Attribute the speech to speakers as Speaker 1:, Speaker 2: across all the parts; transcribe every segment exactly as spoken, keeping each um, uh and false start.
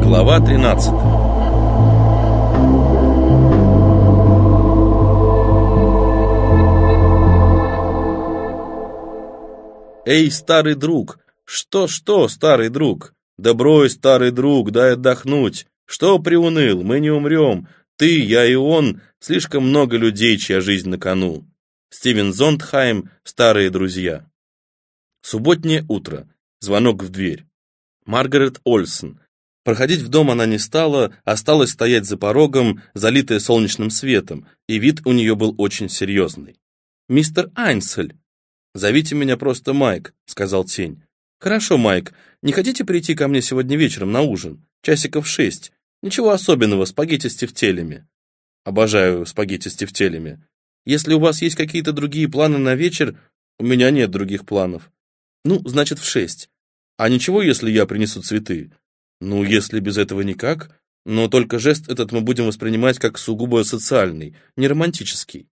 Speaker 1: Глава тринадцатая. «Эй, старый друг! Что-что, старый друг? Да брось, старый друг, дай отдохнуть! Что приуныл? Мы не умрем! Ты, я и он, слишком много людей, чья жизнь на кону!» Стивен Зондхайм, «Старые друзья». Субботнее утро. Звонок в дверь. Маргарет Ольсен. Проходить в дом она не стала, осталась стоять за порогом, залитая солнечным светом, и вид у нее был очень серьезный. «Мистер Айнсель!» «Зовите меня просто Майк», — сказал тень. «Хорошо, Майк, не хотите прийти ко мне сегодня вечером на ужин? Часиков шесть. Ничего особенного, спагетти с тефтелями». «Обожаю спагетти с тефтелями. Если у вас есть какие-то другие планы на вечер...» «У меня нет других планов». «Ну, значит, в шесть. А ничего, если я принесу цветы?» «Ну, если без этого никак. Но только жест этот мы будем воспринимать как сугубо социальный, не романтический».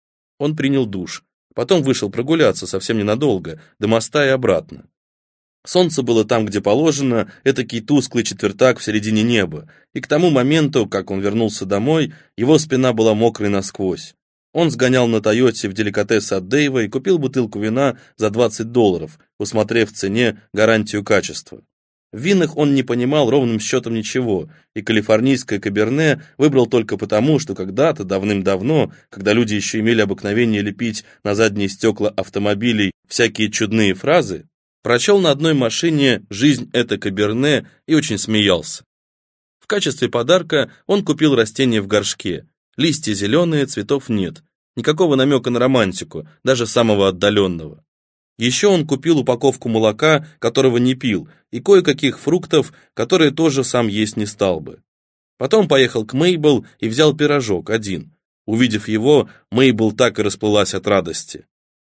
Speaker 1: Он принял душ. Потом вышел прогуляться совсем ненадолго, до моста и обратно. Солнце было там, где положено, этакий тусклый четвертак в середине неба, и к тому моменту, как он вернулся домой, его спина была мокрой насквозь. Он сгонял на Тойоте в деликатесы от Дэйва и купил бутылку вина за двадцать долларов, усмотрев в цене гарантию качества. В винах он не понимал ровным счетом ничего, и калифорнийское каберне выбрал только потому, что когда-то, давным-давно, когда люди еще имели обыкновение лепить на задние стекла автомобилей всякие чудные фразы, прочел на одной машине «Жизнь — это каберне» и очень смеялся. В качестве подарка он купил растение в горшке. Листья зеленые, цветов нет. Никакого намека на романтику, даже самого отдаленного. Еще он купил упаковку молока, которого не пил, и кое-каких фруктов, которые тоже сам есть не стал бы. Потом поехал к Мейбл и взял пирожок один. Увидев его, Мейбл так и расплылась от радости.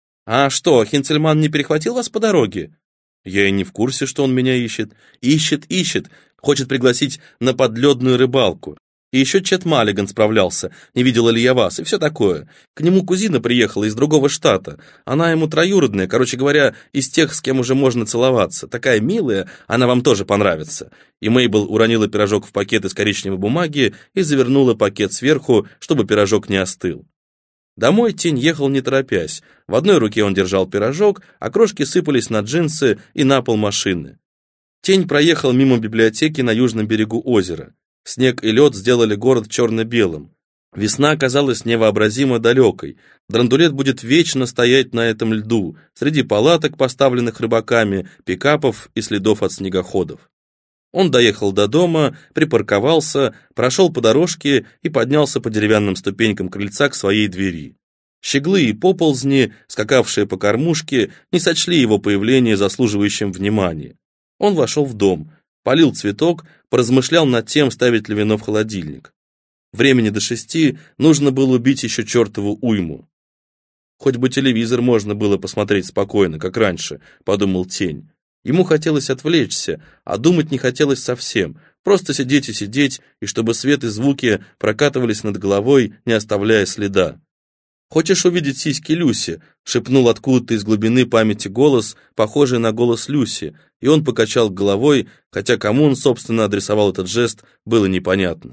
Speaker 1: «А что, Хинцельман не перехватил вас по дороге?» «Я и не в курсе, что он меня ищет». «Ищет, ищет, хочет пригласить на подледную рыбалку. И еще Чет Маллиган справлялся, не видела ли я вас, и все такое. К нему кузина приехала из другого штата. Она ему троюродная, короче говоря, из тех, с кем уже можно целоваться. Такая милая, она вам тоже понравится». И Мейбл уронила пирожок в пакет из коричневой бумаги и завернула пакет сверху, чтобы пирожок не остыл. Домой тень ехал не торопясь. В одной руке он держал пирожок, а крошки сыпались на джинсы и на пол машины. Тень проехал мимо библиотеки на южном берегу озера. Снег и лед сделали город черно-белым. Весна оказалась невообразимо далекой. Драндулет будет вечно стоять на этом льду, среди палаток, поставленных рыбаками, пикапов и следов от снегоходов. Он доехал до дома, припарковался, прошел по дорожке и поднялся по деревянным ступенькам крыльца к своей двери. Щеглы и поползни, скакавшие по кормушке, не сочли его появление заслуживающим внимания. Он вошел в дом, полил цветок, поразмышлял над тем, ставить ли вино в холодильник. Времени до шести нужно было убить еще чертову уйму. «Хоть бы телевизор можно было посмотреть спокойно, как раньше», — подумал тень. Ему хотелось отвлечься, а думать не хотелось совсем, просто сидеть и сидеть, и чтобы свет и звуки прокатывались над головой, не оставляя следа. «Хочешь увидеть сиськи Люси?» — шепнул откуда-то из глубины памяти голос, похожий на голос Люси, и он покачал головой, хотя кому он, собственно, адресовал этот жест, было непонятно.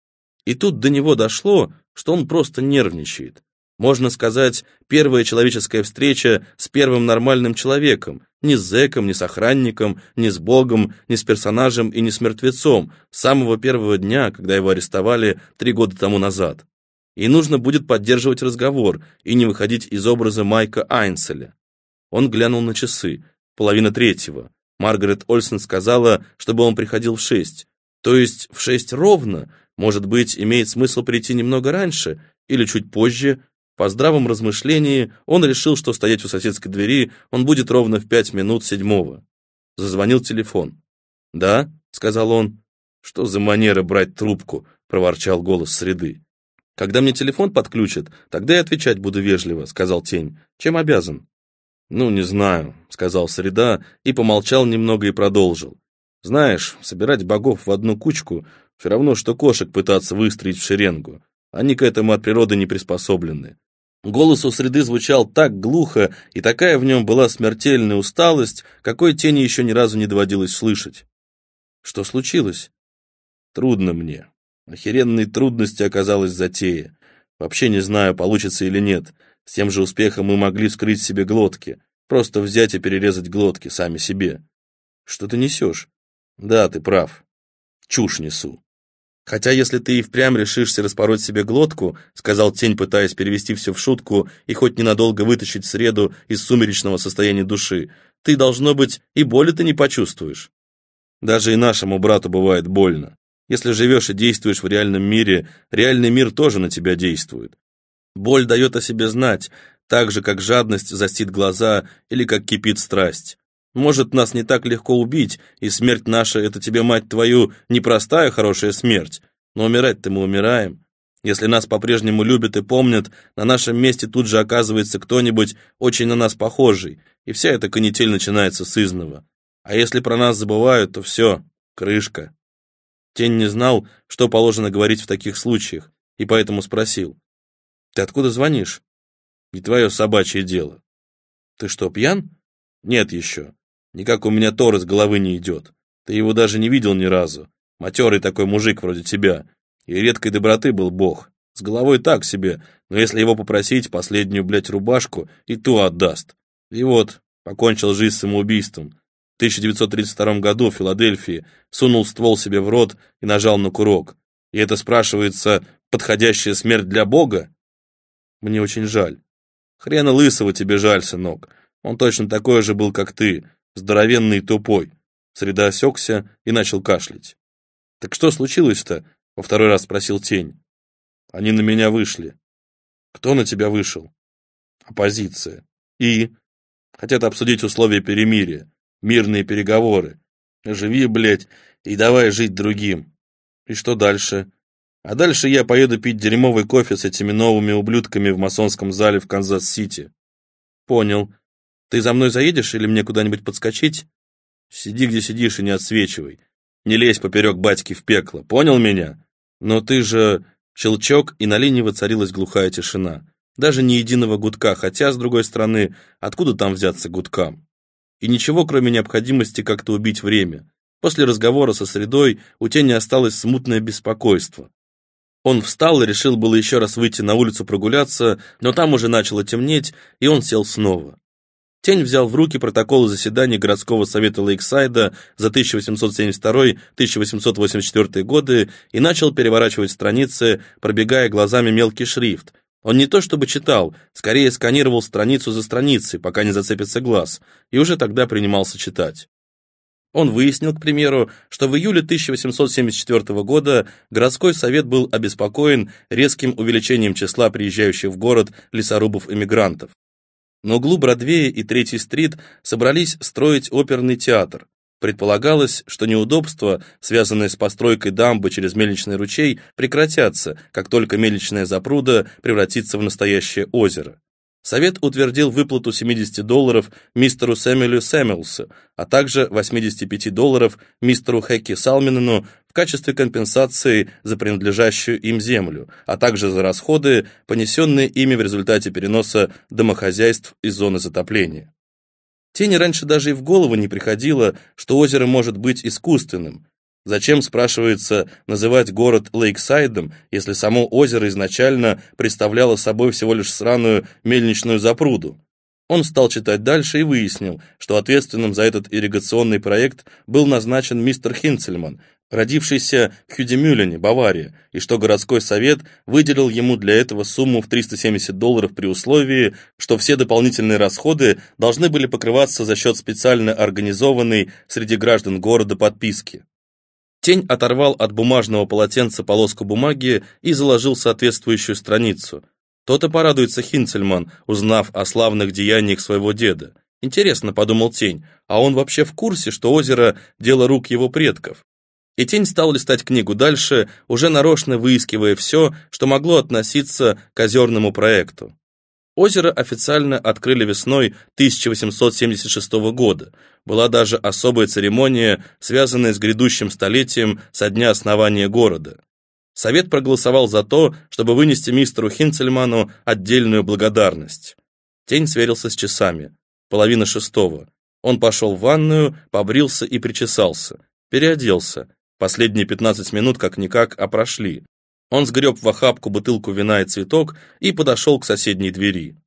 Speaker 1: И тут до него дошло, что он просто нервничает. Можно сказать, первая человеческая встреча с первым нормальным человеком, не с зэком, не с охранником, не с Богом, не с персонажем и не с мертвецом, с самого первого дня, когда его арестовали три года тому назад. И нужно будет поддерживать разговор и не выходить из образа Майка Айнселя. Он глянул на часы. Половина третьего. Маргарет Ольсен сказала, чтобы он приходил в шесть. То есть в шесть ровно, может быть, имеет смысл прийти немного раньше или чуть позже. По здравом размышлении он решил, что стоять у соседской двери он будет ровно в пять минут седьмого. Зазвонил телефон. «Да?» — сказал он. «Что за манера брать трубку?» — проворчал голос среды. «Когда мне телефон подключат, тогда и отвечать буду вежливо», — сказал тень. «Чем обязан?» «Ну, не знаю», — сказал среда и помолчал немного и продолжил. «Знаешь, собирать богов в одну кучку все равно, что кошек пытаться выстроить в шеренгу. Они к этому от природы не приспособлены». Голос у среды звучал так глухо, и такая в нем была смертельная усталость, какой тени еще ни разу не доводилось слышать. «Что случилось?» Трудно мне. Охеренной трудности оказалась затея. Вообще не знаю, получится или нет. С тем же успехом мы могли вскрыть себе глотки. Просто взять и перерезать глотки сами себе. Что ты несешь? Да, ты прав. Чушь несу. Хотя если ты и впрямь решишься распороть себе глотку, сказал Тень, пытаясь перевести все в шутку и хоть ненадолго вытащить среду из сумеречного состояния души, ты, должно быть, и боли ты не почувствуешь. Даже и нашему брату бывает больно. Если живешь и действуешь в реальном мире, реальный мир тоже на тебя действует. Боль дает о себе знать, так же, как жадность застит глаза или как кипит страсть. Может, нас не так легко убить, и смерть наша — это тебе, мать твою, непростая хорошая смерть, но умирать-то мы умираем. Если нас по-прежнему любят и помнят, на нашем месте тут же оказывается кто-нибудь очень на нас похожий, и вся эта канитель начинается с изного. А если про нас забывают, то все, крышка. Тень не знал, что положено говорить в таких случаях, и поэтому спросил: «Ты откуда звонишь?» «Не твое собачье дело». «Ты что, пьян?» «Нет еще. Никак у меня Тор из головы не идет. Ты его даже не видел ни разу. Матерый такой мужик вроде тебя. И редкой доброты был бог. С головой так себе, но если его попросить, последнюю, блядь, рубашку, и ту отдаст. И вот, покончил жизнь самоубийством. В тысяча девятьсот тридцать втором году в Филадельфии сунул ствол себе в рот и нажал на курок. И это, спрашивается, подходящая смерть для бога? Мне очень жаль. Хрена лысого тебе жаль, сынок. Он точно такой же был, как ты, здоровенный и тупой. Среда осекся и начал кашлять. «Так что случилось-то?» — во второй раз спросил Тень. «Они на меня вышли». «Кто на тебя вышел?» «Оппозиция». «И?» «Хотят обсудить условия перемирия, мирные переговоры. Живи, блядь, и давай жить другим». «И что дальше?» «А дальше я поеду пить дерьмовый кофе с этими новыми ублюдками в масонском зале в Канзас-Сити». «Понял. Ты за мной заедешь или мне куда-нибудь подскочить?» «Сиди, где сидишь, и не отсвечивай. Не лезь поперек батьки в пекло, понял меня? Но ты же...» Щелчок, и на линии воцарилась глухая тишина. Даже ни единого гудка, хотя, с другой стороны, откуда там взяться гудкам? И ничего, кроме необходимости как-то убить время. После разговора со Средой у Тени осталось смутное беспокойство. Он встал и решил было еще раз выйти на улицу прогуляться, но там уже начало темнеть, и он сел снова. Тень взял в руки протоколы заседаний городского совета Лейксайда за тысяча восемьсот семьдесят второй — тысяча восемьсот восемьдесят четвёртый годы и начал переворачивать страницы, пробегая глазами мелкий шрифт. Он не то чтобы читал, скорее сканировал страницу за страницей, пока не зацепится глаз, и уже тогда принимался читать. Он выяснил, к примеру, что в июле тысяча восемьсот семьдесят четвёртого года городской совет был обеспокоен резким увеличением числа приезжающих в город лесорубов-эмигрантов. На углу Бродвея и Третьей стрит собрались строить оперный театр. Предполагалось, что неудобства, связанные с постройкой дамбы через мельничный ручей, прекратятся, как только мельничная запруда превратится в настоящее озеро. Совет утвердил выплату семьдесят долларов мистеру Сэмюэлю Сэмюэлсу, а также восемьдесят пять долларов мистеру Хэкки Салминену в качестве компенсации за принадлежащую им землю, а также за расходы, понесенные ими в результате переноса домохозяйств из зоны затопления. Тени раньше даже и в голову не приходило, что озеро может быть искусственным. Зачем, спрашивается, называть город Лейксайдом, если само озеро изначально представляло собой всего лишь сраную мельничную запруду? Он стал читать дальше и выяснил, что ответственным за этот ирригационный проект был назначен мистер Хинцельман, родившийся в Хюдемюллене, Бавария, и что городской совет выделил ему для этого сумму в триста семьдесят долларов при условии, что все дополнительные расходы должны были покрываться за счет специально организованной среди граждан города подписки. Тень оторвал от бумажного полотенца полоску бумаги и заложил соответствующую страницу. То-то порадуется Хинцельман, узнав о славных деяниях своего деда. Интересно, подумал Тень, а он вообще в курсе, что озеро – дело рук его предков? И Тень стал листать книгу дальше, уже нарочно выискивая все, что могло относиться к озерному проекту. Озеро официально открыли весной тысяча восемьсот семьдесят шестого года. Была даже особая церемония, связанная с грядущим столетием со дня основания города. Совет проголосовал за то, чтобы вынести мистеру Хинцельману отдельную благодарность. Тень сверился с часами. Половина шестого. Он пошел в ванную, побрился и причесался. Переоделся. Последние пятнадцать минут как-никак, а прошли. Он сгреб в охапку бутылку вина и цветок и подошел к соседней двери.